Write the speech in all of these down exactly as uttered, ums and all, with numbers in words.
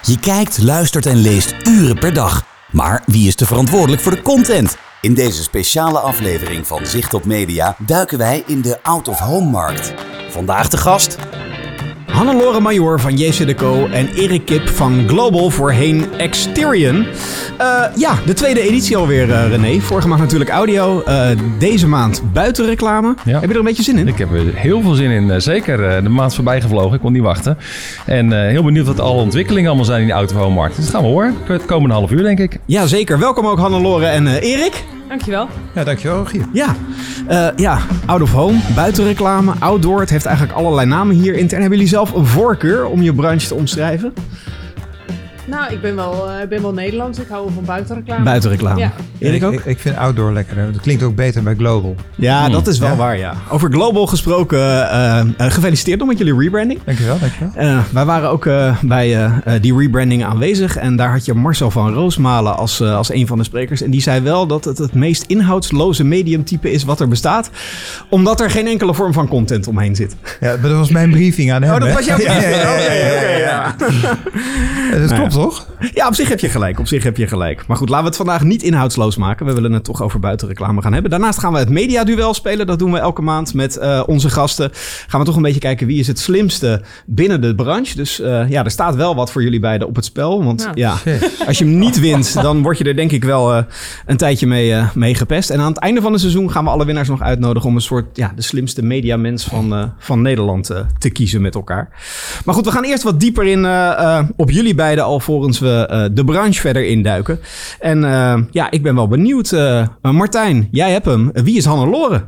Je kijkt, luistert en leest uren per dag. Maar wie is er verantwoordelijk voor de content? In deze speciale aflevering van Zicht op Media duiken wij in de out-of-home-markt. Vandaag de gast Hannelore Major van J C Deco en Erik Kip van Global, voorheen Exterion. Uh, ja, de tweede editie alweer, uh, René. Vorige maand natuurlijk audio. Uh, deze maand buitenreclame. Ja. Heb je er een beetje zin in? Ik heb er heel veel zin in. Uh, zeker uh, de maand voorbij gevlogen. Ik kon niet wachten. En uh, heel benieuwd wat alle ontwikkelingen allemaal zijn in die out-of-home-markt. Dus dat gaan we horen. Het komende half uur, denk ik. Ja, zeker. Welkom ook Hannelore en uh, Erik. Dankjewel. Ja, dankjewel, Rogier. Ja, uh, ja, out of home, buitenreclame, outdoor. Het heeft eigenlijk allerlei namen hier intern. Hebben jullie zelf een voorkeur om je branche te omschrijven? Nou, ik ben wel, uh, ben wel Nederlands. Ik hou van buitenreclame. Buitenreclame. Ja. Erik ook? Ik, ik vind outdoor lekkerder. Dat klinkt ook beter bij Global. Ja, hmm. dat is wel ja. waar, ja. Over Global gesproken, uh, uh, gefeliciteerd nog met jullie rebranding. Dankjewel, dankjewel. Uh, wij waren ook uh, bij uh, die rebranding aanwezig. En daar had je Marcel van Roosmalen als, uh, als een van de sprekers. En die zei wel dat het het meest inhoudsloze mediumtype is wat er bestaat. Omdat er geen enkele vorm van content omheen zit. Ja, dat was mijn briefing aan hem. Oh, dat was jouw briefing? Ja, ja, ja, ja, ja, ja. ja. Dat klopt, toch? Ja, op zich heb je gelijk. Op zich heb je gelijk. Maar goed, laten we het vandaag niet inhoudsloos maken. We willen het toch over buitenreclame gaan hebben. Daarnaast gaan we het mediaduel spelen. Dat doen we elke maand met uh, onze gasten. Gaan we toch een beetje kijken wie is het slimste binnen de branche. Dus uh, ja, er staat wel wat voor jullie beiden op het spel. Want ja, ja als je hem niet wint, dan word je er denk ik wel uh, een tijdje mee, uh, mee gepest. En aan het einde van het seizoen gaan we alle winnaars nog uitnodigen om een soort ja, de slimste mediamens van, uh, van Nederland uh, te kiezen met elkaar. Maar goed, we gaan eerst wat dieper in uh, uh, op jullie beiden alvorens we uh, de branche verder induiken. En uh, ja, ik ben wel benieuwd. Uh, Martijn, jij hebt hem. Wie is Hannelore?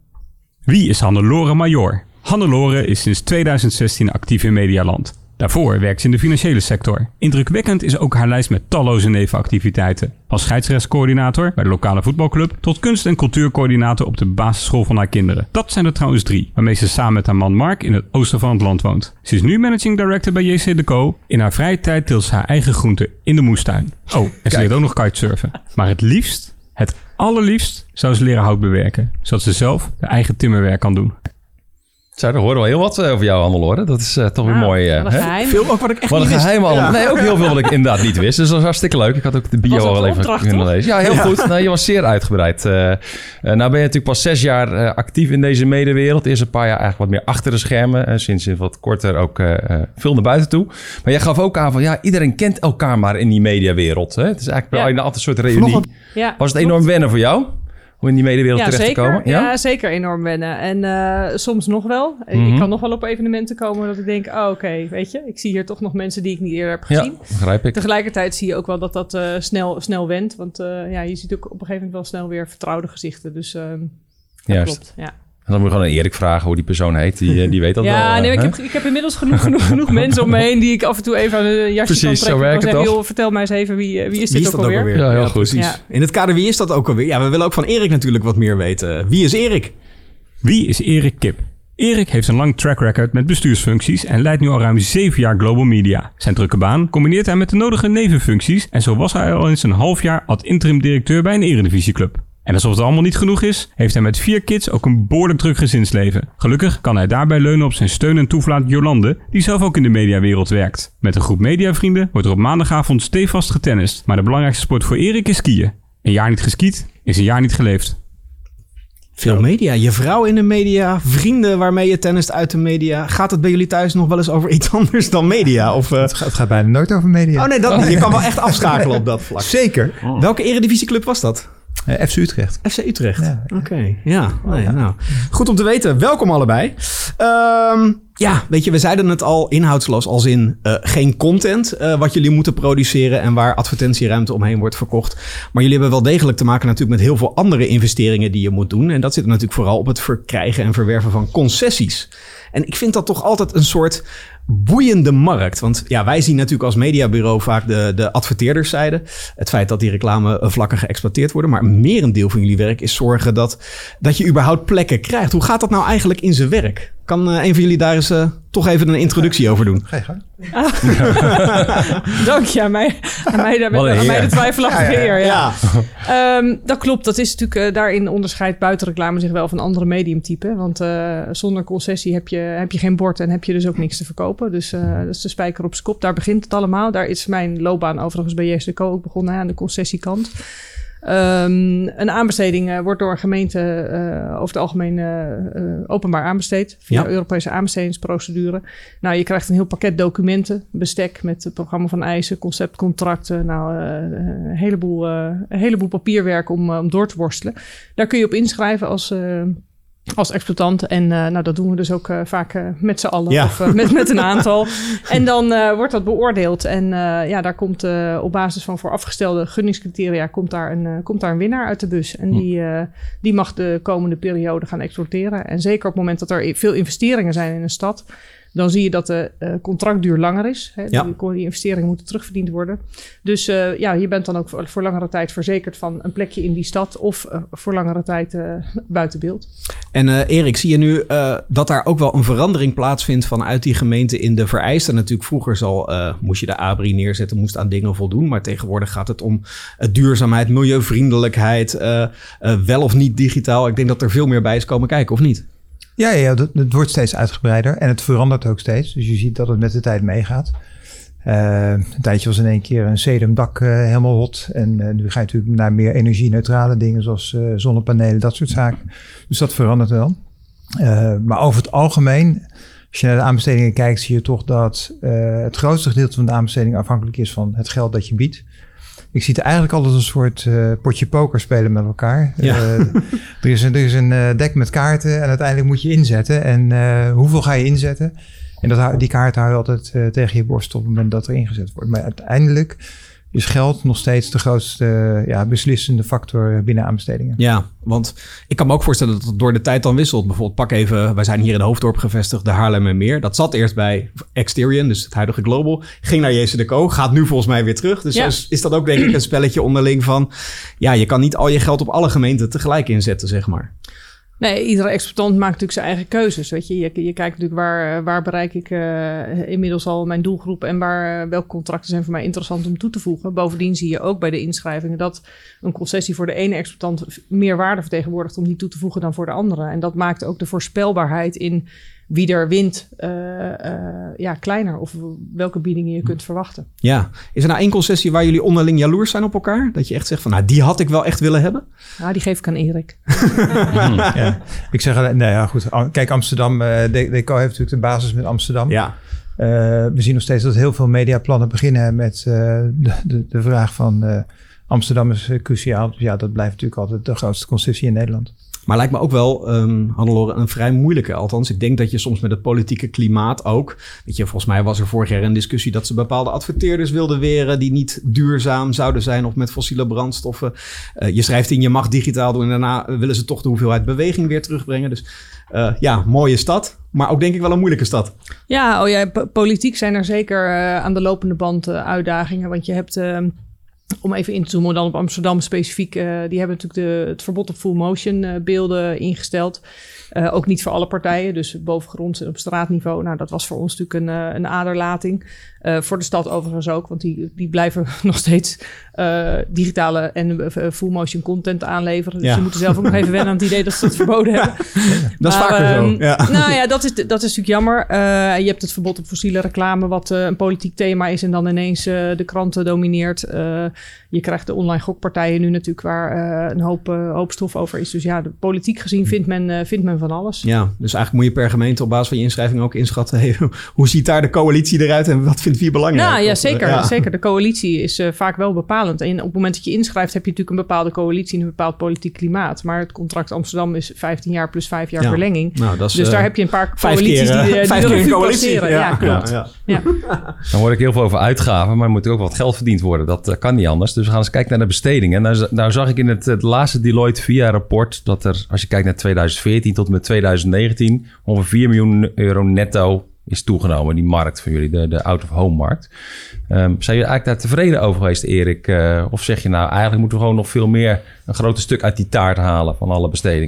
Wie is Hannelore Major? Hannelore is sinds tweeduizend zestien actief in Medialand. Daarvoor werkt ze in de financiële sector. Indrukwekkend is ook haar lijst met talloze nevenactiviteiten. Als scheidsrechtscoördinator bij de lokale voetbalclub tot kunst- en cultuurcoördinator op de basisschool van haar kinderen. Dat zijn er trouwens drie, waarmee ze samen met haar man Mark in het oosten van het land woont. Ze is nu managing director bij J C Deco. In haar vrije tijd deelt ze haar eigen groenten in de moestuin. Oh, en ze leert ook nog kitesurfen. Maar het liefst, het allerliefst, zou ze leren hout bewerken, zodat ze zelf haar eigen timmerwerk kan doen. Zo, daar horen we heel wat over jou, Hannelore. Dat is uh, toch weer nou, mooi. Uh, wat een geheim. Veel ook wat ik echt wat niet een geheim allemaal. Ja. Nee, ook heel veel wat ik inderdaad niet wist. Dus dat was hartstikke leuk. Ik had ook de bio al even opdracht, kunnen toch? lezen. Ja, heel ja. goed. Nou, je was zeer uitgebreid. Uh, uh, nou ben je natuurlijk pas zes jaar uh, actief in deze medewereld. Eerst een paar jaar eigenlijk wat meer achter de schermen. Uh, sinds wat korter ook uh, uh, veel naar buiten toe. Maar jij gaf ook aan van ja, iedereen kent elkaar maar in die mediawereld. Hè? Het is eigenlijk ja. altijd een soort reunie. Ja, was het enorm wennen voor jou? Om in die medewereld ja, terecht zeker. te komen? Ja? ja, zeker enorm wennen. En uh, soms nog wel. Mm-hmm. Ik kan nog wel op evenementen komen dat ik denk... oh, oké, okay, weet je, ik zie hier toch nog mensen die ik niet eerder heb gezien. Ja, begrijp ik. Tegelijkertijd zie je ook wel dat dat uh, snel, snel went. Want uh, ja, je ziet ook op een gegeven moment wel snel weer vertrouwde gezichten. Dus uh, dat Juist. klopt, ja. En dan moet je gewoon aan Erik vragen hoe die persoon heet. Die, die weet dat ja, wel. Ja, nee, ik hè? heb, ik heb inmiddels genoeg, genoeg, genoeg mensen om me heen... die ik af en toe even aan een jasje Precies, kan trekken. zo werkt en het zeggen, toch? joh, vertel mij eens even, wie, wie is wie dit is ook dat alweer? ook alweer? Ja, heel ja, goed. Precies. Ja. In het kader, wie is dat ook alweer? Ja, we willen ook van Erik natuurlijk wat meer weten. Wie is Erik? Wie is Erik Kip? Erik heeft een lang track record met bestuursfuncties en leidt nu al ruim zeven jaar Global Media. Zijn drukke baan combineert hij met de nodige nevenfuncties en zo was hij al eens een half jaar ad interim directeur bij een eredivisieclub. En alsof het allemaal niet genoeg is, heeft hij met vier kids ook een behoorlijk druk gezinsleven. Gelukkig kan hij daarbij leunen op zijn steun en toevlaat Jolande, die zelf ook in de mediawereld werkt. Met een groep mediavrienden wordt er op maandagavond stevast getennist. Maar de belangrijkste sport voor Erik is skiën. Een jaar niet geskiet is een jaar niet geleefd. Veel media. Je vrouw in de media, vrienden waarmee je tennist uit de media. Gaat het bij jullie thuis nog wel eens over iets anders dan media? Of, uh... het, gaat, het gaat bijna nooit over media. Oh nee, dat niet. Je kan wel echt afschakelen op dat vlak. Zeker. Oh. Welke eredivisieclub was dat? Uh, F C Utrecht. F C Utrecht. Ja. Oké, okay. ja. Nee, ja. Nou. Goed om te weten. Welkom allebei. Um, ja, weet je, we zeiden het al inhoudsloos als in uh, geen content uh, wat jullie moeten produceren en waar advertentieruimte omheen wordt verkocht. Maar jullie hebben wel degelijk te maken natuurlijk met heel veel andere investeringen die je moet doen. En dat zit natuurlijk vooral op het verkrijgen en verwerven van concessies. En ik vind dat toch altijd een soort boeiende markt. Want ja, wij zien natuurlijk als mediabureau vaak de, de adverteerderszijde. Het feit dat die reclamevlakken geëxploiteerd worden. Maar een merendeel van jullie werk is zorgen dat, dat je überhaupt plekken krijgt. Hoe gaat dat nou eigenlijk in zijn werk? Kan uh, een van jullie daar eens uh, toch even een introductie over doen. Ga je gang. Dank je aan mij. Aan mij, aan Wat een mij, aan mij de heer. twijfelachtige Ja, ja, heer. Ja. Ja. Um, dat klopt. Dat is natuurlijk, uh, daarin onderscheidt buitenreclame zich wel van andere mediumtypen. Want uh, zonder concessie heb je, heb je geen bord en heb je dus ook niks te verkopen. Dus uh, dat is de spijker op z'n kop. Daar begint het allemaal. Daar is mijn loopbaan overigens bij J S D Co ook begonnen, hè, aan de concessiekant. Um, een aanbesteding uh, wordt door een gemeente uh, over het algemeen uh, uh, openbaar aanbesteed via Ja. de Europese aanbestedingsprocedure. Nou, je krijgt een heel pakket documenten, bestek met het programma van eisen, conceptcontracten, nou, uh, een heleboel, uh, een heleboel papierwerk om, uh, om door te worstelen. Daar kun je op inschrijven als uh, als exploitant. En uh, nou, dat doen we dus ook uh, vaak uh, met z'n allen Ja. of uh, met, met een aantal. En dan uh, wordt dat beoordeeld. En uh, ja, daar komt uh, op basis van voorafgestelde gunningscriteria komt daar een, uh, komt daar een winnaar uit de bus. En die, uh, die mag de komende periode gaan exploiteren. En zeker op het moment dat er veel investeringen zijn in een stad, dan zie je dat de uh, contractduur langer is. Hè? Ja. Die, die investeringen moeten terugverdiend worden. Dus uh, ja, je bent dan ook voor, voor langere tijd verzekerd van een plekje in die stad of uh, voor langere tijd uh, buiten beeld. En uh, Erik, zie je nu uh, dat daar ook wel een verandering plaatsvindt vanuit die gemeente in de vereisten? Natuurlijk, vroeger zal, uh, moest je de A B R I neerzetten, moest aan dingen voldoen. Maar tegenwoordig gaat het om uh, duurzaamheid, milieuvriendelijkheid, uh, uh, wel of niet digitaal. Ik denk dat er veel meer bij is komen kijken, of niet? Ja, ja, het, het wordt steeds uitgebreider en het verandert ook steeds. Dus je ziet dat het met de tijd meegaat. Uh, een tijdje was in één keer een sedumdak uh, helemaal hot. En uh, nu ga je natuurlijk naar meer energie-neutrale dingen zoals uh, zonnepanelen, dat soort zaken. Dus dat verandert wel. Uh, maar over het algemeen, als je naar de aanbestedingen kijkt, zie je toch dat uh, het grootste gedeelte van de aanbesteding afhankelijk is van het geld dat je biedt. Ik zie het eigenlijk altijd als een soort uh, potje poker spelen met elkaar. Ja. Uh, er is een, er is een uh, dek met kaarten en uiteindelijk moet je inzetten. En uh, hoeveel ga je inzetten? En dat, hou- die kaart hou je altijd uh, tegen je borst op het moment dat er ingezet wordt. Maar uiteindelijk is geld nog steeds de grootste uh, ja, beslissende factor binnen aanbestedingen. Ja, want ik kan me ook voorstellen dat het door de tijd dan wisselt. Bijvoorbeeld pak even, wij zijn hier in Hoofddorp gevestigd, de Haarlemmermeer. Dat zat eerst bij Exterion, dus het huidige Global. Ging naar J C D Co, gaat nu volgens mij weer terug. Dus Ja. is, is dat ook denk ik een spelletje onderling van, ja, je kan niet al je geld op alle gemeenten tegelijk inzetten, zeg maar. Nee, iedere exploitant maakt natuurlijk zijn eigen keuzes. Weet je, je, je kijkt natuurlijk waar, waar bereik ik uh, inmiddels al mijn doelgroep en waar, uh, welke contracten zijn voor mij interessant om toe te voegen. Bovendien zie je ook bij de inschrijvingen dat een concessie voor de ene exploitant meer waarde vertegenwoordigt om die toe te voegen dan voor de andere. En dat maakt ook de voorspelbaarheid in wie er wint uh, uh, ja, kleiner of welke biedingen je kunt verwachten. Ja, is er nou één concessie waar jullie onderling jaloers zijn op elkaar? Dat je echt zegt van, nou, die had ik wel echt willen hebben? Nou, die geef ik aan Erik. Ja. Ik zeg, uh, nou ja, goed. Am- Kijk, Amsterdam, uh, D C Co heeft natuurlijk de basis met Amsterdam. Ja. Uh, we zien nog steeds dat heel veel mediaplannen beginnen met uh, de, de, de vraag van uh, Amsterdam is uh, cruciaal. Dus ja, dat blijft natuurlijk altijd de grootste concessie in Nederland. Maar lijkt me ook wel, um, Hannelore, een vrij moeilijke. Althans, ik denk dat je soms met het politieke klimaat ook... Weet je, volgens mij was er vorig jaar een discussie dat ze bepaalde adverteerders wilden weren die niet duurzaam zouden zijn of met fossiele brandstoffen. Uh, je schrijft in, je mag digitaal doen en daarna willen ze toch de hoeveelheid beweging weer terugbrengen. Dus uh, ja, mooie stad, maar ook denk ik wel een moeilijke stad. Ja, oh ja, po- politiek zijn er zeker uh, aan de lopende band uh, uitdagingen. Want je hebt, uh, om even in te zoomen dan op Amsterdam specifiek, uh, die hebben natuurlijk de, het verbod op full motion uh, beelden ingesteld. Uh, ook niet voor alle partijen, dus bovengronds en op straatniveau. Nou, dat was voor ons natuurlijk een, uh, een aderlating. Uh, voor de stad overigens ook, want die, die blijven nog steeds uh, digitale en uh, full motion content aanleveren. Dus Ja. ze moeten zelf ook nog even wennen aan het idee dat ze dat verboden hebben. Dat is Maar, vaker zo. um, Ja. Nou ja, dat is, dat is natuurlijk jammer. Uh, je hebt het verbod op fossiele reclame, wat uh, een politiek thema is en dan ineens uh, de kranten domineert. Uh, je krijgt de online gokpartijen nu natuurlijk waar uh, een hoop, uh, hoop stof over is. Dus ja, de politiek gezien vindt men, uh, vindt men van alles. Ja, dus eigenlijk moet je per gemeente op basis van je inschrijving ook inschatten. Hey, hoe ziet daar de coalitie eruit en wat vindt wie belangrijk? Nou ja, Of, zeker. ja. zeker. De coalitie is uh, vaak wel bepalend. En op het moment dat je inschrijft heb je natuurlijk een bepaalde coalitie en een bepaald politiek klimaat. Maar het contract Amsterdam is vijftien jaar plus vijf jaar Ja. verlenging. Nou, dat is, Dus uh, daar heb je een paar vijf coalities keer, uh, die, die vijf de keer een revue coalitie. passeren. Ja, klopt. Ja, ja. Ja. Dan hoor ik heel veel over uitgaven, maar er moet ook wat geld verdiend worden. Dat uh, kan niet anders. Dus we gaan eens kijken naar de bestedingen. Nou, nou zag ik in het, het laatste Deloitte Via rapport dat er, als je kijkt naar twintig veertien tot en met twintig negentien, ongeveer vier miljoen euro netto is toegenomen. Die markt van jullie, de, de out-of-home markt. Um, zijn jullie eigenlijk daar tevreden over geweest, Erik? Uh, of zeg je nou, eigenlijk moeten we gewoon nog veel meer, een groter stuk uit die taart halen van alle bestedingen?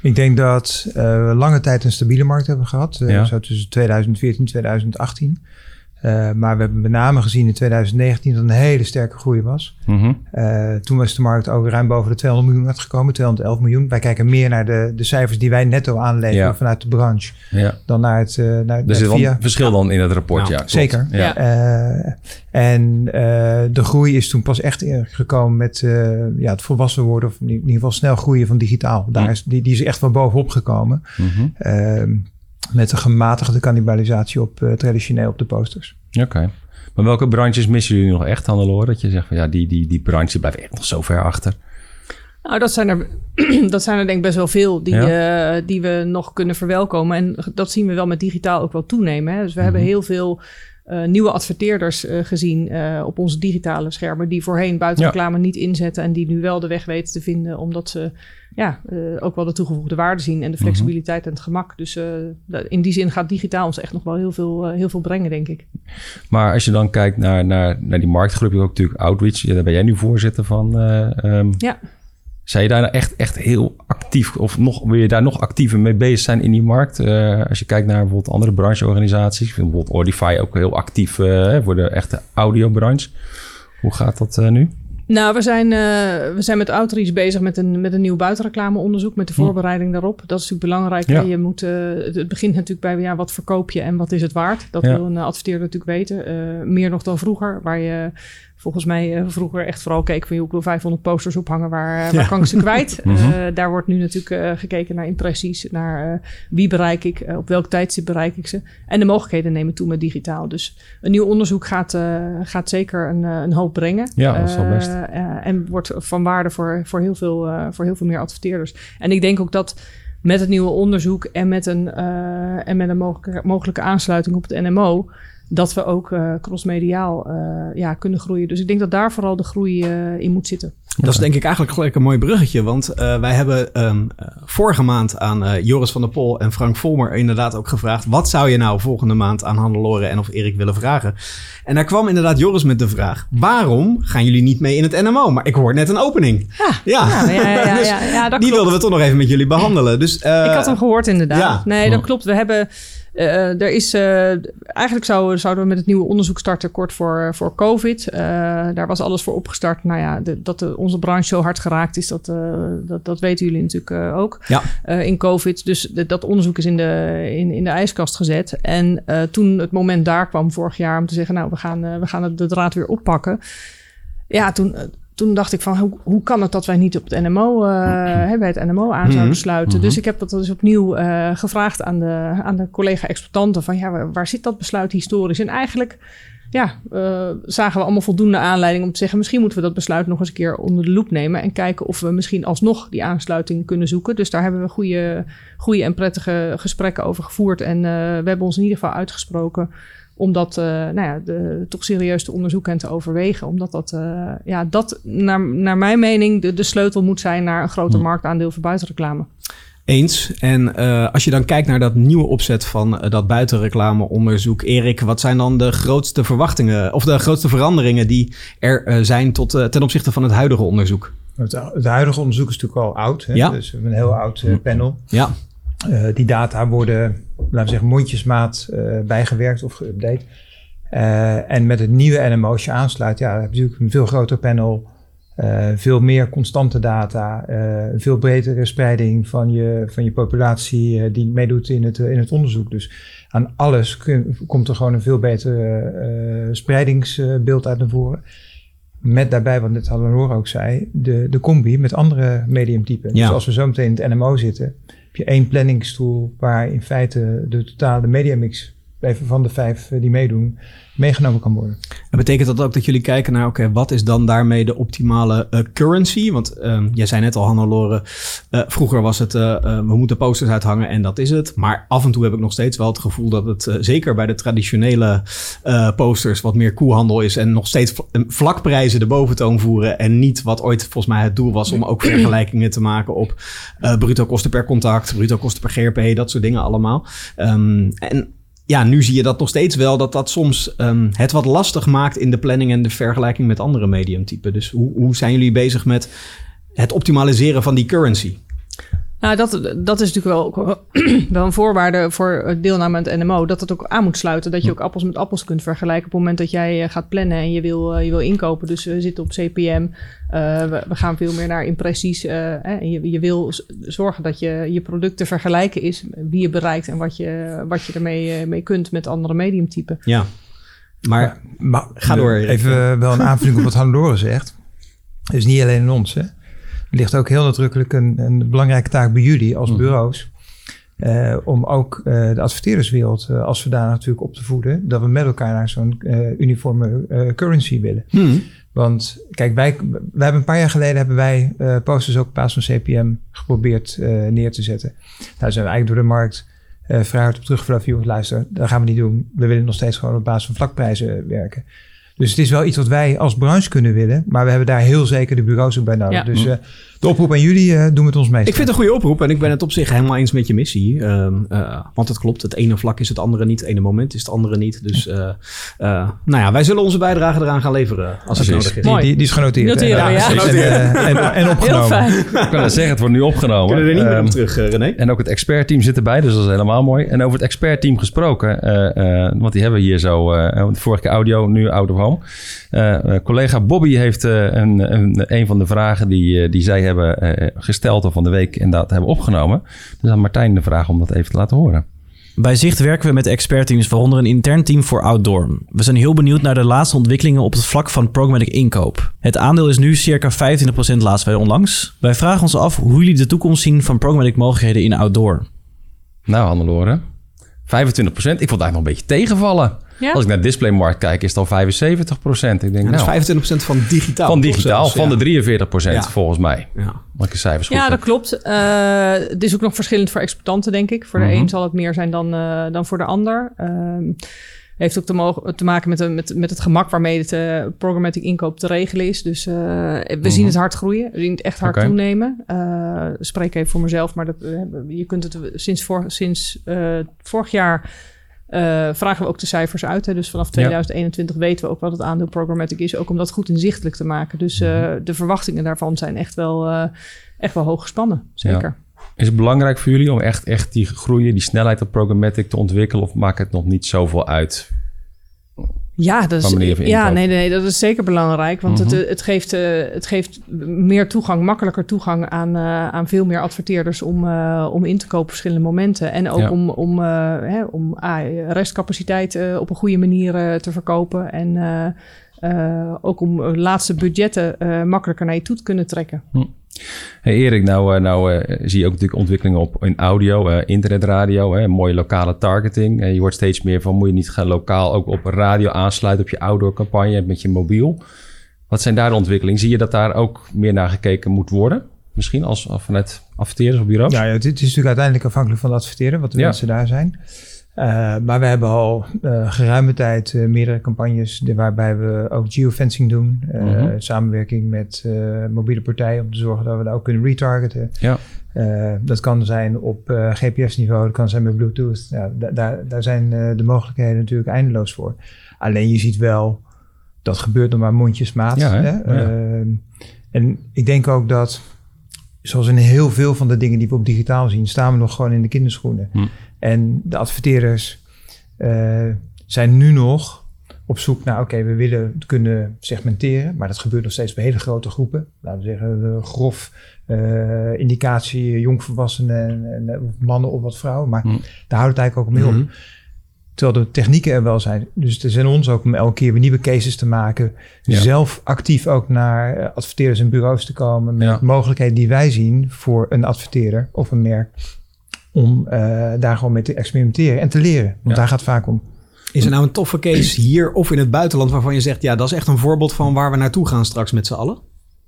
Ik denk dat uh, we lange tijd een stabiele markt hebben gehad. Uh, Ja. Zo tussen tweeduizend veertien en tweeduizend achttien. Uh, maar we hebben met name gezien in tweeduizend negentien dat een hele sterke groei was. Mm-hmm. Uh, toen was de markt ook ruim boven de tweehonderd miljoen uitgekomen, tweehonderdelf miljoen. Wij kijken meer naar de, de cijfers die wij netto aanleveren Ja. vanuit de branche Ja. dan naar het, uh, naar, naar Er het zit wel via. een verschil dan in het rapport, ja. Ja, klopt. Zeker. Ja. Uh, en uh, de groei is toen pas echt gekomen met uh, ja, het volwassen worden, of in ieder geval snel groeien van digitaal. Daar is, die, die is echt van bovenop gekomen. Mm-hmm. Uh, met een gematigde cannibalisatie op uh, traditioneel op de posters. Oké. Okay. Maar welke branches missen jullie nog echt, Hannelore? Dat je zegt van ja, die, die, die branche blijft echt nog zo ver achter. Nou, dat zijn er, dat zijn er denk ik best wel veel die, Ja. uh, die we nog kunnen verwelkomen. En dat zien we wel met digitaal ook wel toenemen. Hè? Dus we Mm-hmm. hebben heel veel uh, nieuwe adverteerders uh, gezien uh, op onze digitale schermen, die voorheen buitenreclame niet inzetten en die nu wel de weg weten te vinden, omdat ze ja, uh, ook wel de toegevoegde waarde zien en de flexibiliteit mm-hmm. en het gemak. Dus uh, in die zin gaat digitaal ons echt nog wel heel veel, uh, heel veel brengen, denk ik. Maar als je dan kijkt naar, naar, naar die marktgroep, je hebt ook natuurlijk Outreach. Ja, daar ben jij nu voorzitter van. Uh, um, ja. Zou je daar nou echt, echt heel actief, of nog, wil je daar nog actiever mee bezig zijn in die markt? Uh, als je kijkt naar bijvoorbeeld andere brancheorganisaties. Ik vind bijvoorbeeld Audify ook heel actief uh, voor de echte audiobranche. Hoe gaat dat uh, nu? Nou, we zijn, uh, we zijn met Outreach bezig met een, met een nieuw buitenreclameonderzoek, met de voorbereiding daarop. Dat is natuurlijk belangrijk. Ja. Je moet, uh, het begint natuurlijk bij ja, wat verkoop je en wat is het waard. Dat ja. wil een adverteerder natuurlijk weten. Uh, meer nog dan vroeger, waar je volgens mij uh, vroeger echt vooral keek van, joh, ik wil vijfhonderd posters ophangen, waar, ja. waar kan ik ze kwijt? mm-hmm. uh, daar wordt nu natuurlijk uh, gekeken naar impressies, naar uh, wie bereik ik, uh, op welk tijdstip bereik ik ze. En de mogelijkheden nemen toe met digitaal. Dus een nieuw onderzoek gaat, uh, gaat zeker een, uh, een hoop brengen. Ja, dat is wel best. Uh, uh, en wordt van waarde voor, voor, heel veel, uh, voor heel veel meer adverteerders. En ik denk ook dat met het nieuwe onderzoek en met een, uh, en met een mogelijke, mogelijke aansluiting op het N M O, dat we ook uh, crossmediaal uh, ja, kunnen groeien. Dus ik denk dat daar vooral de groei uh, in moet zitten. Dat is denk ik eigenlijk gelijk een mooi bruggetje. Want uh, wij hebben um, uh, vorige maand aan uh, Joris van der Pol en Frank Volmer inderdaad ook gevraagd, wat zou je nou volgende maand aan Hannelore en of Erik willen vragen? En daar kwam inderdaad Joris met de vraag, waarom gaan jullie niet mee in het N M O? Maar ik hoor net een opening. Ja, ja. ja, ja, ja, dus ja, ja dat die klopt. wilden we toch nog even met jullie behandelen. Dus, uh, ik had hem gehoord inderdaad. Ja. Nee, dat klopt. We hebben... Uh, er is, uh, eigenlijk zou, zouden we met het nieuwe onderzoek starten kort voor, voor COVID. Uh, daar was alles voor opgestart. Nou ja, de, dat de, onze branche zo hard geraakt is, dat, uh, dat, dat weten jullie natuurlijk uh, ook. Ja. Uh, in COVID. Dus de, dat onderzoek is in de, in, in de ijskast gezet. En uh, toen het moment daar kwam vorig jaar om te zeggen, nou, we gaan, uh, we gaan de draad weer oppakken. Ja, toen... Uh, Toen dacht ik van, hoe, hoe kan het dat wij niet op het N M O, uh, bij het N M O aan zouden sluiten? Mm-hmm. Dus ik heb dat dus opnieuw uh, gevraagd aan de, aan de collega-exploitanten van, ja, waar, waar zit dat besluit historisch? En eigenlijk, ja, uh, zagen we allemaal voldoende aanleiding om te zeggen, misschien moeten we dat besluit nog eens een keer onder de loep nemen en kijken of we misschien alsnog die aansluiting kunnen zoeken. Dus daar hebben we goede, goede en prettige gesprekken over gevoerd en uh, we hebben ons in ieder geval uitgesproken om dat uh, nou ja, de, toch serieus te onderzoeken en te overwegen. Omdat dat, uh, ja, dat naar, naar mijn mening de, de sleutel moet zijn naar een groter Hmm. marktaandeel voor buitenreclame. Eens. En uh, als je dan kijkt naar dat nieuwe opzet van uh, dat buitenreclameonderzoek, Erik, wat zijn dan de grootste verwachtingen of de grootste veranderingen die er uh, zijn tot, uh, ten opzichte van het huidige onderzoek? Het, het huidige onderzoek is natuurlijk al oud. Hè? Ja. Dus we hebben een heel oud uh, panel. Ja. Uh, die data worden, laten we zeggen, mondjesmaat uh, bijgewerkt of geüpdate. Uh, en met het nieuwe N M O, als je aansluit, ja, dan heb je natuurlijk een veel groter panel, uh, veel meer constante data, uh, een veel bredere spreiding van je, van je populatie uh, die meedoet in het, uh, in het onderzoek. Dus aan alles kun, komt er gewoon een veel beter uh, spreidingsbeeld uit naar voren. Met daarbij, wat net Hannelore ook zei, de, de combi met andere mediumtypen. Ja. Dus als we zo meteen in het N M O zitten, heb je één planningstoel waar in feite de totale mediamix even van de vijf die meedoen meegenomen kan worden. En betekent dat ook dat jullie kijken naar, oké, okay, wat is dan daarmee de optimale uh, currency? Want uh, jij zei net al, Hannelore, uh, vroeger was het, uh, uh, we moeten posters uithangen en dat is het. Maar af en toe heb ik nog steeds wel het gevoel dat het uh, zeker bij de traditionele uh, posters wat meer koehandel is en nog steeds vl- vlakprijzen de boventoon voeren en niet wat ooit volgens mij het doel was om ook vergelijkingen te maken op uh, bruto kosten per contact, bruto kosten per G R P, dat soort dingen allemaal. Um, en ja, nu zie je dat nog steeds wel, dat dat soms um, het wat lastig maakt in de planning en de vergelijking met andere mediumtypen. Dus hoe, hoe zijn jullie bezig met het optimaliseren van die currency? Nou, dat, dat is natuurlijk wel, ook wel een voorwaarde voor deelname aan het N M O. Dat het ook aan moet sluiten. Dat je ook appels met appels kunt vergelijken op het moment dat jij gaat plannen en je wil, je wil inkopen. Dus we zitten op C P M. Uh, we, we gaan veel meer naar impressies. Uh, en je, je wil z- zorgen dat je, je product te vergelijken is. Wie je bereikt en wat je, wat je ermee mee kunt met andere mediumtypen. Ja, maar, maar ga door. Erik. Even wel een aanvulling op wat Hannelore zegt. Het is niet alleen in ons, hè. Er ligt ook heel nadrukkelijk een, een belangrijke taak bij jullie als bureaus. Uh, om ook uh, de adverteerderswereld uh, als zodanig natuurlijk op te voeden. Dat we met elkaar naar zo'n uh, uniforme uh, currency willen. Hmm. Want kijk, wij, wij hebben een paar jaar geleden hebben wij uh, posters ook op basis van C P M geprobeerd uh, neer te zetten. Daar zijn we eigenlijk door de markt uh, vrij hard op teruggevlogen. Jongens, luister, dat gaan we niet doen. We willen nog steeds gewoon op basis van vlakprijzen werken. Dus het is wel iets wat wij als branche kunnen willen. Maar we hebben daar heel zeker de bureaus ook bij nodig. Ja. Dus uh, de oproep aan jullie uh, doen met ons mee. Ik vind het een goede oproep en ik ben het op zich helemaal eens met je missie. Uh, uh, want het klopt, het ene vlak is het andere niet. Het ene moment is het andere niet. Dus uh, uh, nou ja, wij zullen onze bijdrage eraan gaan leveren als het Precies. nodig is. Die, Mooi. die, die is genoteerd. Noteren, hè? ja. En, uh, en, en opgenomen. Heel fijn. Ik kan het zeggen, het wordt nu opgenomen. Kunnen we er niet meer Ehm, op terug, uh, René? En ook het expertteam zit erbij, dus dat is helemaal mooi. En over het expertteam gesproken, uh, uh, want die hebben we hier zo, uh, vorige keer audio, nu out of home. Uh, uh, collega Bobby heeft uh, een, een, een van de vragen die, uh, die zij hebben uh, gesteld of van de week inderdaad hebben opgenomen. Dus aan Martijn de vraag om dat even te laten horen. Bij Zicht werken we met expertteams, waaronder een intern team voor outdoor. We zijn heel benieuwd naar de laatste ontwikkelingen op het vlak van programmatic inkoop. Het aandeel is nu circa vijfentwintig procent laatst wij onlangs. Wij vragen ons af hoe jullie de toekomst zien van programmatic mogelijkheden in outdoor. Nou, Hannelore, vijfentwintig procent. Ik vond het eigenlijk nog een beetje tegenvallen. Ja? Als ik naar de displaymarkt kijk, is het al vijfenzeventig procent. Ik denk, Ja, dat is nou, vijfentwintig procent van digitaal. van toch digitaal, zelfs? van Ja. de drieënveertig procent Ja. volgens mij. Ja. Als ik de cijfers goed Ja, heb. dat klopt. Uh, het is ook nog verschillend voor exploitanten, denk ik. Voor de Mhm. een zal het meer zijn dan, uh, dan voor de ander. Um, heeft ook te, mogen, te maken met, de, met, met het gemak waarmee het uh, programmatic inkoop te regelen is. Dus uh, we Mhm. zien het hard groeien. We zien het echt hard Oké. toenemen. Uh, spreek even voor mezelf, maar dat, uh, je kunt het sinds, voor, sinds uh, vorig jaar... Uh, vragen we ook de cijfers uit. Hè? Dus vanaf tweeduizend eenentwintig weten we ook wat het aandeel programmatic is. Ook om dat goed inzichtelijk te maken. Dus uh, de verwachtingen daarvan zijn echt wel, uh, echt wel hoog gespannen. Zeker. Ja. Is het belangrijk voor jullie om echt, echt die groeien, die snelheid op programmatic te ontwikkelen? Of maakt het nog niet zoveel uit? Ja, dat Qua is, manier van ja inkoop. nee, nee, dat is zeker belangrijk. Want Mhm. het, het, geeft, uh, het geeft meer toegang, makkelijker toegang aan, uh, aan veel meer adverteerders om, uh, om in te kopen op verschillende momenten. En ook Ja. om, om, uh, hè, om ah, restcapaciteit uh, op een goede manier uh, te verkopen. En uh, uh, ook om uh, laatste budgetten uh, makkelijker naar je toe te kunnen trekken. Hey Erik, nou, uh, nou uh, zie je ook natuurlijk ontwikkelingen op in audio, uh, internetradio, hè, mooie lokale targeting. Uh, je hoort steeds meer van, moet je niet gaan lokaal ook op radio aansluiten op je outdoor campagne met je mobiel. Wat zijn daar de ontwikkelingen? Zie je dat daar ook meer naar gekeken moet worden? Misschien als, als vanuit adverteerders op bureaus? Ja, ja, het is natuurlijk uiteindelijk afhankelijk van het adverteren, wat de Ja. mensen daar zijn. Uh, maar we hebben al uh, geruime tijd uh, meerdere campagnes de, waarbij we ook geofencing doen. Uh, Mhm. Samenwerking met uh, mobiele partijen om te zorgen dat we daar ook kunnen retargeten. Ja. Uh, dat kan zijn op uh, G P S-niveau, dat kan zijn met Bluetooth. Ja, da- daar, daar zijn uh, de mogelijkheden natuurlijk eindeloos voor. Alleen je ziet wel, dat gebeurt nog maar mondjesmaat. Ja, hè? Hè? Ja. Uh, en ik denk ook dat, zoals in heel veel van de dingen die we op digitaal zien, staan we nog gewoon in de kinderschoenen. Hm. En de adverteerders uh, zijn nu nog op zoek naar, oké, okay, we willen het kunnen segmenteren, maar dat gebeurt nog steeds bij hele grote groepen. Laten we zeggen, uh, grof uh, indicatie, jongvolwassenen en, en of mannen of wat vrouwen. Maar Hm. daar houdt het eigenlijk ook mee op. Mhm. Terwijl de technieken er wel zijn. Dus het is aan ons ook om elke keer weer nieuwe cases te maken. Ja. Zelf actief ook naar uh, adverteerders en bureaus te komen met Ja. mogelijkheden die wij zien voor een adverteerder of een merk. Om uh, daar gewoon mee te experimenteren en te leren. Want Ja. daar gaat het vaak om. Is er nou een toffe case hier of in het buitenland waarvan je zegt, ja, dat is echt een voorbeeld van waar we naartoe gaan straks met z'n allen?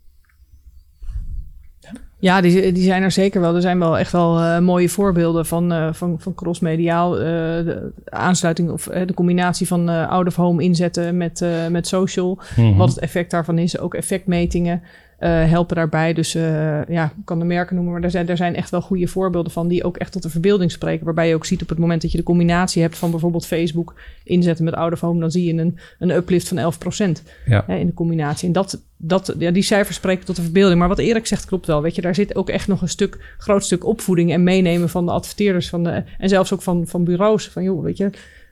Ja, die, die zijn er zeker wel. Er zijn wel echt wel uh, mooie voorbeelden van, uh, van, van crossmediaal. Uh, de aansluiting of uh, de combinatie van uh, out-of-home inzetten met, uh, met social. Mhm. Wat het effect daarvan is. Ook effectmetingen. uh, helpen daarbij. Dus uh, ja, ik kan de merken noemen, maar er zijn, er zijn echt wel goede voorbeelden van die ook echt tot de verbeelding spreken. Waarbij je ook ziet op het moment dat je de combinatie hebt van bijvoorbeeld Facebook inzetten met Out of Home, dan zie je een, een uplift van elf procent ja. hè, in de combinatie. En dat, dat, ja, die cijfers spreken tot de verbeelding. Maar wat Erik zegt klopt wel. Weet je, daar zit ook echt nog een stuk, groot stuk opvoeding en meenemen van de adverteerders van de, en zelfs ook van, van bureaus. Van joh, weet je,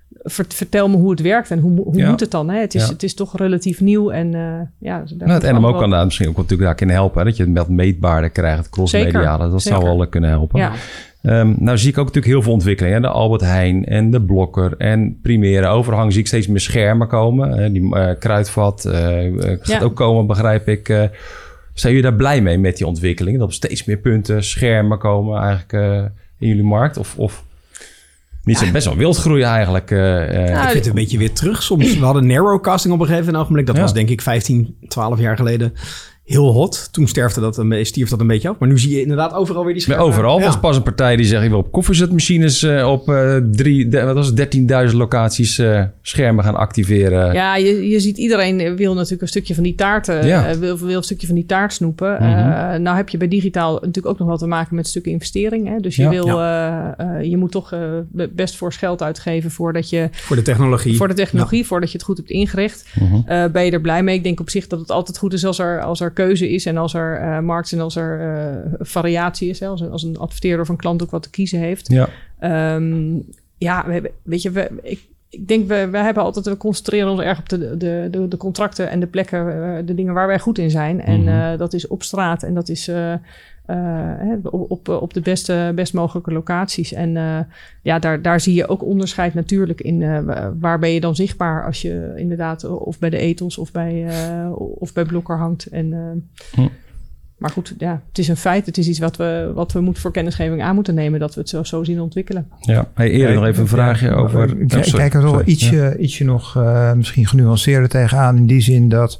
vertel me hoe het werkt en hoe, hoe ja. moet het dan? Hè? Het, is, ja. het is toch relatief nieuw. En uh, ja, nou, het N M O wel... kan daar misschien ook natuurlijk in helpen. Hè? Dat je het wat meetbaarder krijgt, het crossmediale. Dat Zeker. zou wel kunnen helpen. Ja. Um, nou zie ik ook natuurlijk heel veel ontwikkelingen. De Albert Heijn en de Blokker en Primera. Overhang zie ik steeds meer schermen komen. Uh, die uh, Kruidvat uh, gaat ja. ook komen, begrijp ik. Uh, zijn jullie daar blij mee met die ontwikkeling? Dat er steeds meer punten, schermen komen eigenlijk uh, in jullie markt? Of... of... Niet zo best wel wild groeien eigenlijk. Uh, ja, ik vind het een beetje weer terug soms. We hadden narrowcasting op een gegeven ogenblik. Dat ja. was denk ik vijftien, twaalf jaar geleden heel hot. Toen sterfde dat een, stierf dat een beetje af. Maar nu zie je inderdaad overal weer die schermen. Maar overal ja. was pas een partij die zegt... ik wil op koffiezetmachines uh, op uh, drie, de, wat was het, dertienduizend locaties uh, schermen gaan activeren. Ja, je, je ziet iedereen wil natuurlijk een stukje van die taart... Uh, ja. wil, wil een stukje van die taart snoepen. Mm-hmm. Uh, nou heb je bij digitaal natuurlijk ook nog wel te maken met stukken investering. Hè? Dus je, ja. wil, ja. uh, uh, je moet toch uh, best fors geld uitgeven voordat je... Voor de technologie. Voor de technologie, ja. voordat je het goed hebt ingericht. Mm-hmm. Uh, ben je er blij mee? Ik denk op zich dat het altijd goed is als er, als er keuze is en als er uh, markt en als er uh, variatie is. Hè? Als, als een adverteerder of een klant ook wat te kiezen heeft. Ja, um, ja we, weet je, we, ik, ik denk we, we hebben altijd, we concentreren ons erg op de, de, de, de contracten en de plekken, uh, de dingen waar wij goed in zijn. En mm-hmm. uh, dat is op straat en dat is uh, uh, op, op de beste, best mogelijke locaties. En uh, ja, daar, daar zie je ook onderscheid natuurlijk in. Uh, waar ben je dan zichtbaar als je inderdaad of bij de etels of bij, uh, of bij Blokker hangt. En, uh, hm. Maar goed, ja, het is een feit. Het is iets wat we, wat we moeten voor kennisgeving aan moeten nemen. Dat we het zo, zo zien ontwikkelen. Ja, hey, Erik, nog even een vraagje ja, over... Ik kijk, oh, kijk er wel ietsje, ja. ietsje nog uh, misschien genuanceerder tegenaan. In die zin dat...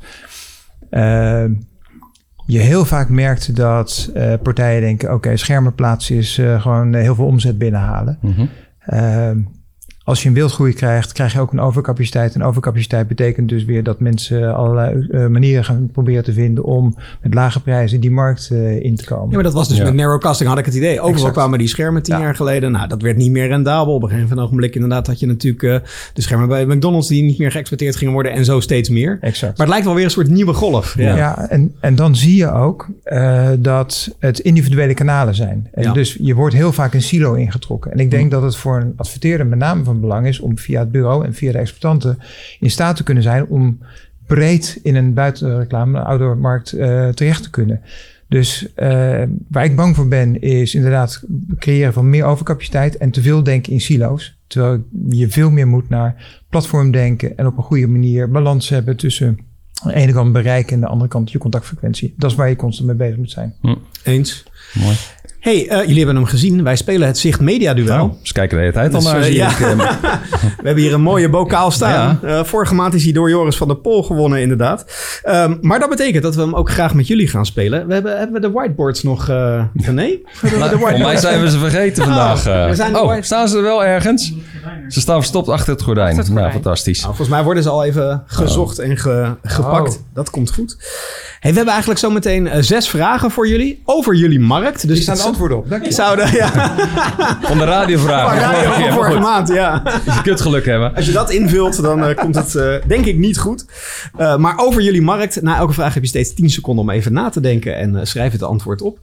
Uh, je heel vaak merkt dat uh, partijen denken... oké, okay, schermen plaatsen is uh, gewoon uh, heel veel omzet binnenhalen. Mm-hmm. Uh, als je een wildgroei krijgt, krijg je ook een overcapaciteit. En overcapaciteit betekent dus weer dat mensen allerlei uh, manieren gaan proberen te vinden... om met lage prijzen die markt uh, in te komen. Ja, maar dat was dus ja. met narrowcasting had ik het idee. Overal exact. kwamen die schermen tien ja. jaar geleden. Nou, dat werd niet meer rendabel. Op een gegeven ogenblik inderdaad had je natuurlijk uh, de schermen bij McDonald's... die niet meer geëxporteerd gingen worden en zo steeds meer. Exact. Maar het lijkt wel weer een soort nieuwe golf. Ja, ja en, en dan zie je ook uh, dat het individuele kanalen zijn. En ja. dus je wordt heel vaak een silo ingetrokken. En ik denk hm. dat het voor een adverteerder met name van belang is om via het bureau en via de exportanten in staat te kunnen zijn om breed in een buitenreclame, een outdoormarkt uh, terecht te kunnen. Dus uh, waar ik bang voor ben is inderdaad creëren van meer overcapaciteit en te veel denken in silo's. Terwijl je veel meer moet naar platformdenken en op een goede manier balans hebben tussen aan de ene kant bereik en aan de andere kant je contactfrequentie. Dat is waar je constant mee bezig moet zijn. Hm. Eens. Mooi. Hey, uh, jullie hebben hem gezien. Wij spelen het Zicht Media Duel. Nou, ze kijken de hele tijd dus, al naar. Uh, ja. We hebben hier een mooie bokaal staan. Ja. Uh, vorige maand is hij door Joris van der Pol gewonnen, inderdaad. Um, maar dat betekent dat we hem ook graag met jullie gaan spelen. We hebben, hebben we de whiteboards nog, uh, René? Nou, voor mij zijn we ze vergeten vandaag. Uh. Oh, zijn oh white... staan ze er wel ergens? Ze staan verstopt achter het gordijn. Achter het gordijn. Nou, fantastisch. Nou, volgens mij worden ze al even gezocht oh. en ge, gepakt. Oh. Dat komt goed. Hey, we hebben eigenlijk zo meteen uh, zes vragen voor jullie over jullie markt. Dus die staan de antwoorden op. Dank je. Zouden, ja. Van de radiovragen. Van de radio van vorige maand, ja. Als je kutgeluk hebben. Als je dat invult, dan uh, komt het uh, denk ik niet goed. Uh, maar over jullie markt. Na elke vraag heb je steeds tien seconden om even na te denken. En uh, schrijf het antwoord op.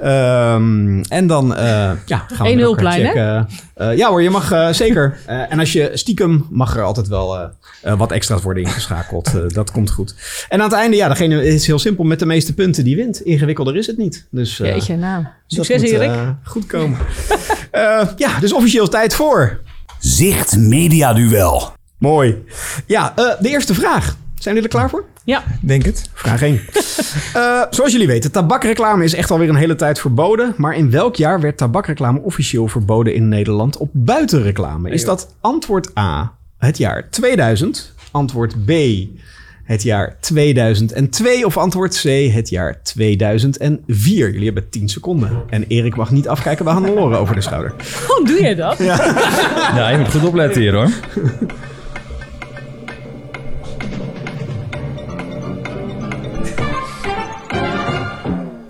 Um, en dan uh, ja, gaan we Eén hulplijn, checken. Uh, ja hoor, je mag uh, zeker. Uh, en als je stiekem, mag er altijd wel uh, uh, wat extra's worden ingeschakeld. Uh, dat komt goed. En aan het einde, ja, degene is heel simpel. Met de meeste punten die wint. Ingewikkelder is het niet. Dus, uh, Jeetje, nou. Succes, moet, Erik. Uh, goed komen. uh, ja, dus officieel tijd voor... Zicht Media Duel. Mooi. Ja, uh, de eerste vraag. Zijn jullie er klaar voor? Ja. Denk het. Vraag één. uh, zoals jullie weten, tabakreclame is echt alweer een hele tijd verboden. Maar in welk jaar werd tabakreclame officieel verboden in Nederland op buitenreclame? Is dat antwoord A, het jaar tweeduizend? Antwoord B, het jaar tweeduizend twee? Of antwoord C, het jaar tweeduizend vier? Jullie hebben tien seconden. En Erik mag niet afkijken bij Hannelore over de schouder. Hoe doe je dat? Ja, ja, je moet goed opletten hier hoor.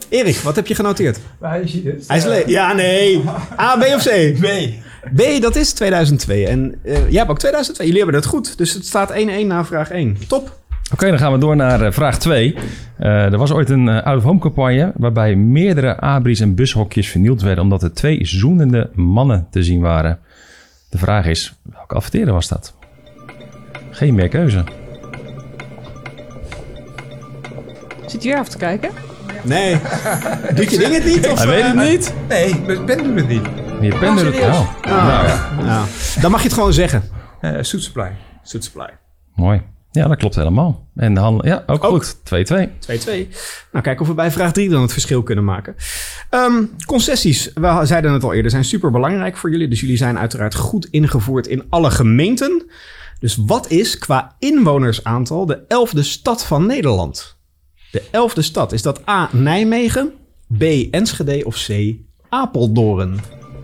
Erik, wat heb je genoteerd? Maar je ziet het. Hij is le- Ja, nee. A, B of C? B. B, dat is tweeduizend twee. En uh, jij hebt ook tweeduizend twee. Jullie hebben het goed. Dus het staat één-één na vraag één. Top. Oké, okay, dan gaan we door naar uh, vraag twee. Uh, er was ooit een uh, out-of-home campagne waarbij meerdere abris en bushokjes vernield werden omdat er twee zoenende mannen te zien waren. De vraag is, welke adverteerder was dat? Geen meer keuze. Zit je weer af te kijken? Nee. Doet je ding het niet? Of, Hij weet het niet. Nee, Ben doet het niet. Je pen doet het. serieus? Oh. Ah, Nou ja, ja. Dan mag je het gewoon zeggen. Uh, Soet Supply. Soet Supply. mooi. Ja, dat klopt helemaal. En de handel, ja, ook, Ook. goed. twee-twee. twee-twee. Nou, kijken of we bij vraag drie dan het verschil kunnen maken. Um, concessies, we zeiden het al eerder, zijn super belangrijk voor jullie. Dus jullie zijn uiteraard goed ingevoerd in alle gemeenten. Dus wat is qua inwonersaantal de elfde stad van Nederland? De elfde stad, is dat A, Nijmegen, B, Enschede of C, Apeldoorn?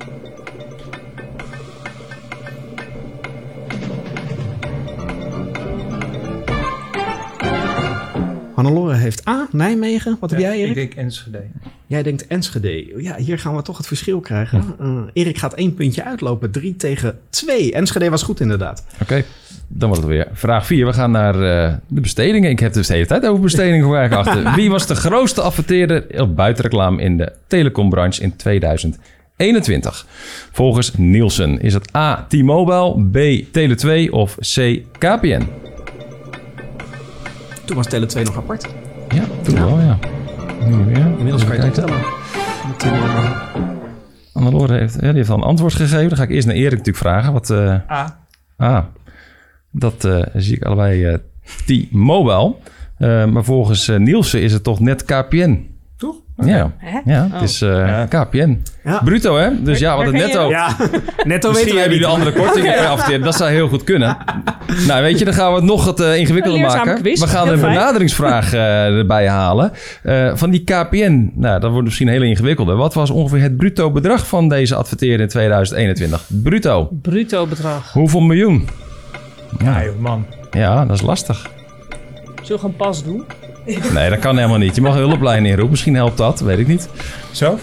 Hannelore heeft A, Nijmegen. Wat heb jij, Erik? Ik denk Enschede. Jij denkt Enschede. Ja, hier gaan we toch het verschil krijgen. Uh, Erik gaat één puntje uitlopen. drie tegen twee. Enschede was goed inderdaad. Oké, okay, dan wordt het weer vraag vier. We gaan naar uh, de bestedingen. Ik heb dus de hele tijd over bestedingen voor eigenlijk achter. Wie was de grootste adverteerder op buitenreclame in de telecombranche in tweeduizend eenentwintig? Volgens Nielsen is het A, T-Mobile, B, Tele twee of C, K P N? Toen was Tele twee nog apart. Ja, toen ja. wel, ja. Nu weer. Inmiddels kan je het kijken. tellen. Hannelore heeft, ja, die heeft al een antwoord gegeven. Dan ga ik eerst naar Erik natuurlijk vragen. Wat, uh, A. Ah, dat uh, zie ik allebei uh, T-Mobile. Uh, maar volgens uh, Nielsen is het toch net K P N. Toch? Ja, Hè? ja Oh. het is uh, ja. K P N. Ja. Bruto, hè? Dus ja, wat het Herken je- netto. Ja, netto Misschien weten wij hebben jullie de niet. andere kortingen okay. afgeteerd. Dat zou heel goed kunnen. Nou, weet je, dan gaan we het nog wat uh, ingewikkelder Een leerzame maken. quiz. We gaan Heel een fijn. benaderingsvraag uh, erbij halen. Uh, van die K P N. Nou, dat wordt misschien heel ingewikkelder. Wat was ongeveer het bruto bedrag van deze adverteerder in tweeduizend eenentwintig? Bruto. Bruto bedrag. Hoeveel miljoen? Ja, joh, man. Ja, dat is lastig. Zullen we gewoon pas doen? Nee, dat kan helemaal niet. Je mag een hulplijn inroepen. Misschien helpt dat, weet ik niet. Zo?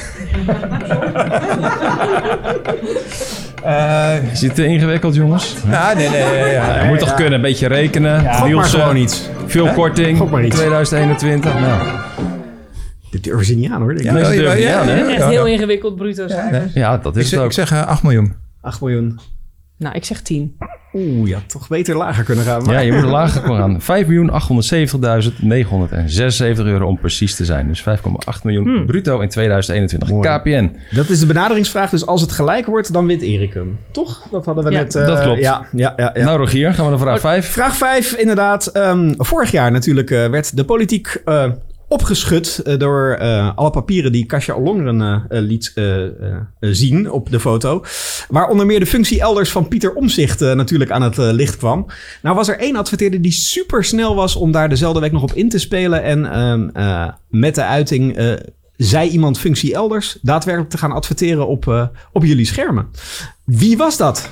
uh, Is het te ingewikkeld, jongens? ja, nee, nee, nee. Ja, Ja, je moet toch kunnen, een beetje rekenen. Gok maar Nielsen, gewoon iets. veel Hè? korting. Gok maar iets. tweeduizend eenentwintig. Nou, Dit durven ze niet aan, hoor. denk ik. Ja, nee, ze ja, durven ja, niet aan, ja, hè? ja. Echt heel ingewikkeld bruto cijfers. Ja, dat Ik is zeg, het ik ook. zeg uh, acht miljoen. acht miljoen. Nou, ik zeg tien. Oeh, ja, toch beter lager kunnen gaan. Maar... Ja, je moet er lager gaan gaan. vijf miljoen achthonderdzeventigduizend negenhonderdzesenzeventig euro om precies te zijn. Dus vijf komma acht miljoen Hmm. bruto in tweeduizend eenentwintig. Mooi. K P N. Dat is de benaderingsvraag. Dus als het gelijk wordt, dan wint Erik hem. Toch? Dat hadden we Ja, net... uh, dat klopt. Ja, ja, ja. ja. Nou, Rogier, gaan we naar vraag vijf. Vraag vijf, inderdaad. Um, vorig jaar natuurlijk uh, werd de politiek uh, opgeschud uh, door uh, alle papieren die Kasia Ollongren uh, uh, liet uh, uh, zien op de foto. Waar onder meer de functie elders van Pieter Omtzigt uh, natuurlijk aan het uh, licht kwam. Nou was er één adverteerder die super snel was om daar dezelfde week nog op in te spelen. En um, uh, met de uiting... Uh, zei iemand functie elders daadwerkelijk te gaan adverteren op, uh, op jullie schermen. Wie was dat?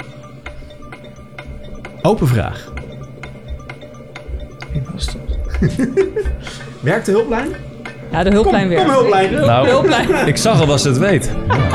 Open vraag. Wie was dat? Werkt de hulplijn? Ja, de hulplijn Kom, weer. kom, hulplijn. De Nou, hulplijn. Ik zag al dat ze het weet.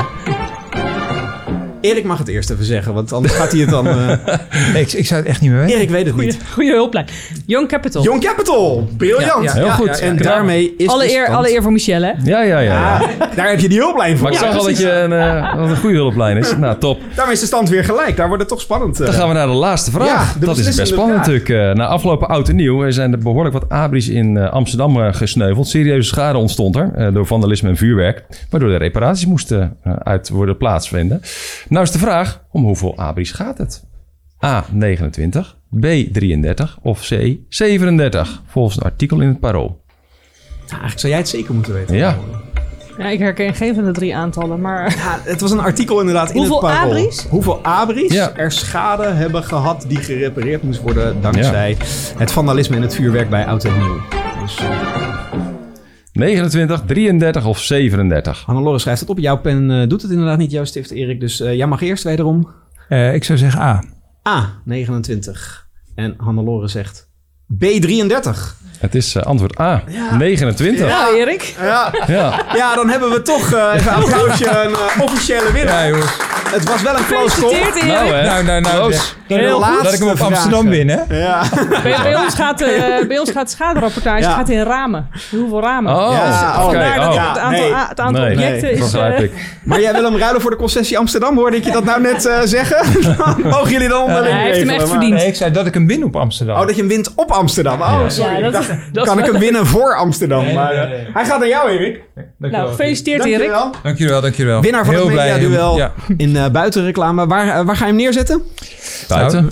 Erik mag het eerst even zeggen, want anders gaat hij het dan... Uh... Nee, ik, ik zou het echt niet meer weten. Erik weet het Goeie, niet. goeie hulplijn. Young Capital. Young Capital, briljant. Ja, ja, heel goed. En Ja. daarmee is alle, de eer, stand- alle eer voor Michelle, hè? Ja, ja, ja. ja. Ja, daar heb je die hulplijn voor. Maar ik Ja, zag al dat precies. je een, uh, dat een goede hulplijn is. Nou, top. Daarmee is de stand weer gelijk. Daar wordt het toch spannend. uh. Dan gaan we naar de laatste vraag. Ja, de dat is best beslissende spannend vraag. natuurlijk. Uh, na afgelopen oud en nieuw zijn er behoorlijk wat abris in uh, Amsterdam uh, gesneuveld. Serieuze schade ontstond er uh, door vandalisme en vuurwerk. Waardoor de reparaties moesten uh, uit worden plaatsvinden. Nou is de vraag, om hoeveel abris gaat het? A negenentwintig, B drieëndertig of C zevenendertig? Volgens een artikel in het Parool. Ja, eigenlijk zou jij het zeker moeten weten. Ja. Ja, ik herken geen van de drie aantallen, maar... Ja, het was een artikel inderdaad in Hoeveel het Parool. abris? Hoeveel abris Ja. er schade hebben gehad die gerepareerd moest worden dankzij het vandalisme en het vuurwerk bij Oud en Nieuw. Dus uh, negenentwintig, drieëndertig of zevenendertig? Hannelore schrijft het op. Jouw pen uh, doet het inderdaad niet, jouw stift, Erik. Dus uh, jij mag eerst wederom. Uh, ik zou zeggen A. A, negenentwintig. En Hannelore zegt B drieëndertig. Het is uh, antwoord A, ja. negenentwintig. Ja, Erik. Ja. Ja. ja, dan hebben we toch uh, even een applausje, een uh, officiële winnaar. Ja, jongens. Het was wel een close call. Gefeliciteerd, Erik. Nou, hè. Nou, nou, nou. Heel goed. Dat ik hem op Amsterdam vraag. win, hè? Ja. Bij, bij, ons gaat, uh, bij ons gaat de schaderapportage Ja. gaat in ramen. Hoeveel ramen? Oh, Ja, oké. Vandaar dat Oh. het aantal, nee. a- het aantal Nee, objecten dat is... begrijp uh, ik. Maar jij wil hem ruilen voor de concessie Amsterdam, hoorde ik je dat nou net uh, zeggen? Mogen jullie dan onderling hij heeft hem regelen, echt maar- verdiend. Nee, ik zei dat ik hem win op Amsterdam. Oh, dat je hem wint op Amsterdam. Oh, sorry. Ja, Ik dat dacht, is- dat is kan ik wel- hem winnen voor Amsterdam? Nee, maar, nee, uh, nee, nee. Hij gaat naar jou, Erik. Nou, gefeliciteerd Erik. Dankjewel. Dankjewel, dankjewel. Winnaar van Heel het blij. mediaduel Ja. in uh, buitenreclame. Waar, uh, waar ga je hem neerzetten? Buiten.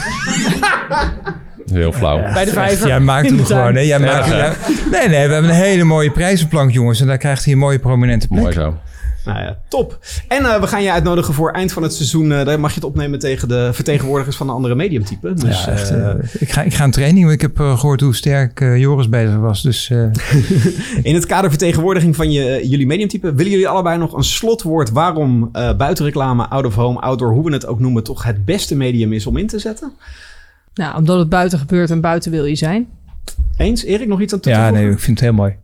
Heel flauw. Bij de vijver. Jij maakt In hem de tuin. gewoon, hè? Jij maakt Ja. hem. Nee, nee, we hebben een hele mooie prijzenplank, jongens. En daar krijgt hij een mooie prominente plek. Mooi zo. Nou ja, top. En uh, we gaan je uitnodigen voor eind van het seizoen. Uh, daar mag je het opnemen tegen de vertegenwoordigers van de andere mediumtypen. Dus, Ja, echt, uh, uh, ik, ga, ik ga een training, want ik heb uh, gehoord hoe sterk uh, Joris bezig was. Dus uh, in het kader vertegenwoordiging van je, jullie mediumtype... willen jullie allebei nog een slotwoord... waarom uh, buitenreclame, out of home, outdoor... hoe we het ook noemen, toch het beste medium is om in te zetten? Nou, omdat het buiten gebeurt en buiten wil je zijn. Eens? Erik, nog iets aan toe te ja, voegen? nee, ik vind het heel mooi.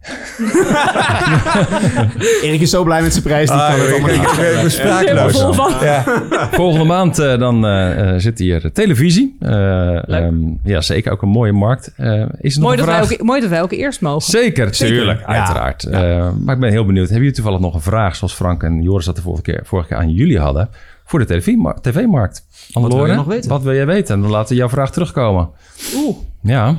Erik is zo blij met zijn prijs. Die kan het allemaal niet. ik ben Helemaal sprakeloos. vol van. Ja. Volgende maand uh, dan uh, zit hier televisie. Uh, um, ja, zeker ook een mooie markt. Uh, is er nog Mooi een dat, wij vraag? ook, mooi dat wij ook eerst mogen. Zeker, Zeker. tuurlijk, Ja. uiteraard. Uh, maar ik ben heel benieuwd. Hebben jullie toevallig nog een vraag, zoals Frank en Joris dat de vorige keer, vorige keer aan jullie hadden, voor de televisiemarkt? T V-markt? Wat wil je nog weten? Wat wil jij weten? En dan laten we jouw vraag terugkomen. Oeh. Ja.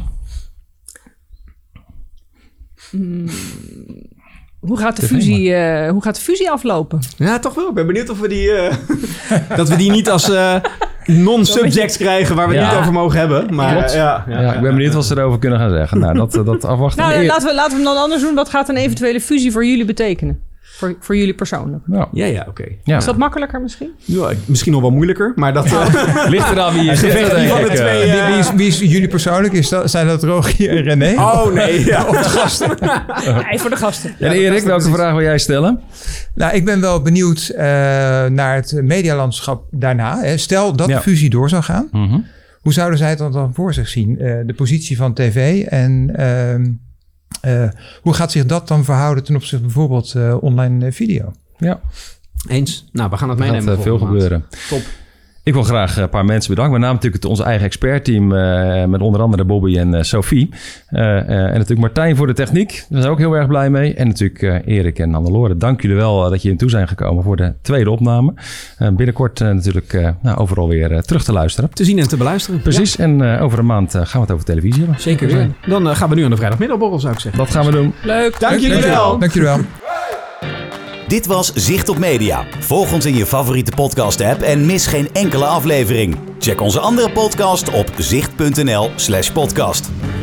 Hmm. Hoe gaat de fusie, uh, hoe gaat de fusie aflopen? Ja, toch wel. Ik ben benieuwd of we die... Uh, dat we die niet als uh, non-subjects krijgen... waar we het Ja. niet over mogen hebben. Maar, Klopt. uh, ja, ja, Ja, ik ben benieuwd wat ze erover kunnen gaan zeggen. Nou, dat, dat afwachten. Nou, we laten we, laten we hem dan anders doen. Wat gaat een eventuele fusie voor jullie betekenen? Voor, voor jullie persoonlijk. Ja. Ja, ja, oké. Okay. Ja. Is dat makkelijker misschien? Ja, misschien nog wel moeilijker, maar dat... Uh, Ligt er dan wie je zit, wie denk van de ik. twee, uh, uh, Wie, wie, is, wie is jullie persoonlijk? Is dat, zijn dat Rogier en René? oh, nee. Ja, of de gasten. Nee, voor de gasten. En Erik, welke vraag wil jij stellen? Nou, ik ben wel benieuwd uh, naar het medialandschap daarna. Hè. Stel dat Ja. de fusie door zou gaan. Mm-hmm. Hoe zouden zij dat dan voor zich zien? Uh, de positie van tv en... Uh, uh, hoe gaat zich dat dan verhouden ten opzichte van bijvoorbeeld uh, online uh, video? Ja, Eens. Nou, we gaan het er gaat meenemen. uh, veel volgende maand. gebeuren. Top. Ik wil graag een paar mensen bedanken. Met name natuurlijk het, ons eigen expertteam. Uh, met onder andere Bobby en uh, Sophie. Uh, uh, en natuurlijk Martijn voor de techniek. Daar zijn we ook heel erg blij mee. En natuurlijk uh, Erik en Hannelore. Dank jullie wel uh, dat je hier toe zijn gekomen voor de tweede opname. Uh, binnenkort uh, natuurlijk uh, nou, overal weer uh, terug te luisteren. Te zien en te beluisteren. Precies. Ja, En uh, over een maand uh, gaan we het over televisie hebben. zeker weer. Dan uh, gaan we nu aan de vrijdagmiddagborrel, zou ik zeggen. Dat gaan we doen. Leuk. Dank jullie wel. Dank jullie wel. Dit was Zicht op Media. Volg ons in je favoriete podcast-app en mis geen enkele aflevering. Check onze andere podcast op zicht punt n l slash podcast.